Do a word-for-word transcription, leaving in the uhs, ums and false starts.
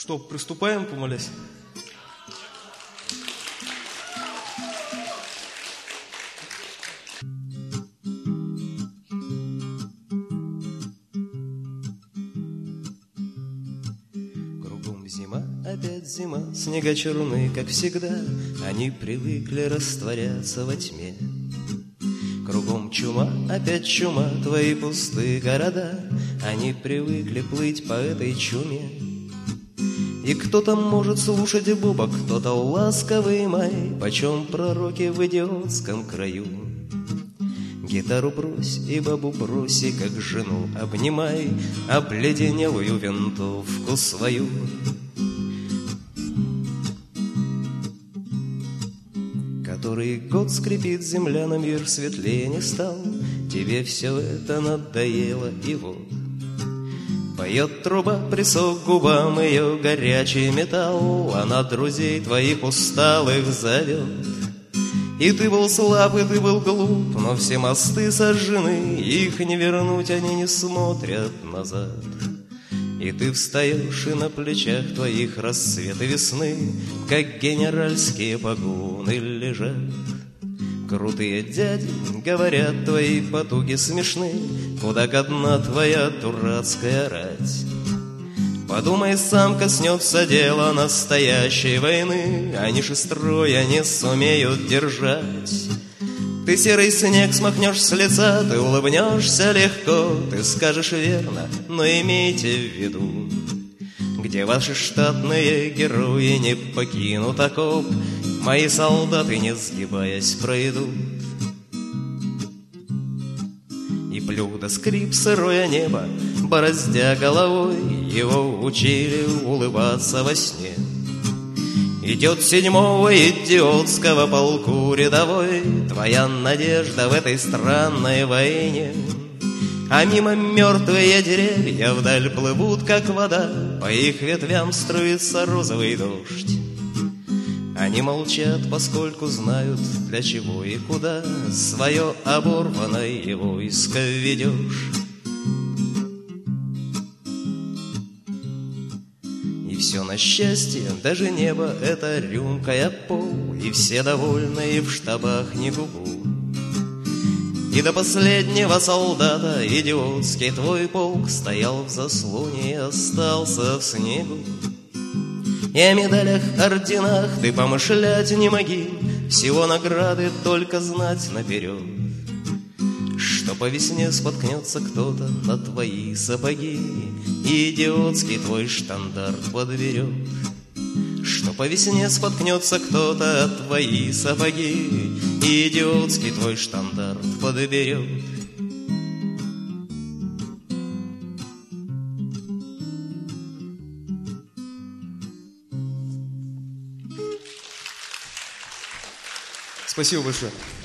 Что, приступаем, помолясь? Кругом зима, опять зима, снега черны, как всегда, они привыкли растворяться во тьме. Кругом чума, опять чума, твои пустые города, они привыкли плыть по этой чуме. И кто-то может слушать буба, кто-то ласковый май, почем пророки в идиотском краю. Гитару брось и бабу брось, и как жену обнимай, обледенелую винтовку свою. Который год скрипит земля, но мир светлее не стал, тебе все это надоело, и вот поет труба, присох к губам ее горячий металл, она друзей твоих усталых зовет. И ты был слаб, и ты был глуп, но все мосты сожжены, их не вернуть, они не смотрят назад. И ты встаешь, и на плечах твоих рассветы весны, как генеральские погоны лежат. Крутые дяди говорят, твои потуги смешны, куда ко дна твоя дурацкая рать. Подумай сам, коснется дела настоящей войны, они же строя не сумеют держать. Ты серый снег смахнешь с лица, ты улыбнешься легко, ты скажешь верно, но имейте в виду, где ваши штатные герои не покинут окоп, мои солдаты, не сгибаясь, пройдут. И блюдо скрип сырое небо, бороздя головой, его учили улыбаться во сне. Идет седьмого идиотского полку рядовой, твоя надежда в этой странной войне. А мимо мертвые деревья вдаль плывут, как вода, по их ветвям струится розовый дождь. Они молчат, поскольку знают, для чего и куда свое оборванное войско ведешь. И все на счастье, даже небо — это рюмка, я пол, и все довольны, и в штабах не губу. И до последнего солдата идиотский твой полк стоял в заслоне и остался в снегу. И о медалях, орденах ты помышлять не моги, всего награды только знать наперед, что по весне споткнется кто-то на твои сапоги, и идиотский твой штандарт подберет. Что по весне споткнется кто-то от твои сапоги, и идиотский твой штандарт подберет. Спасибо большое.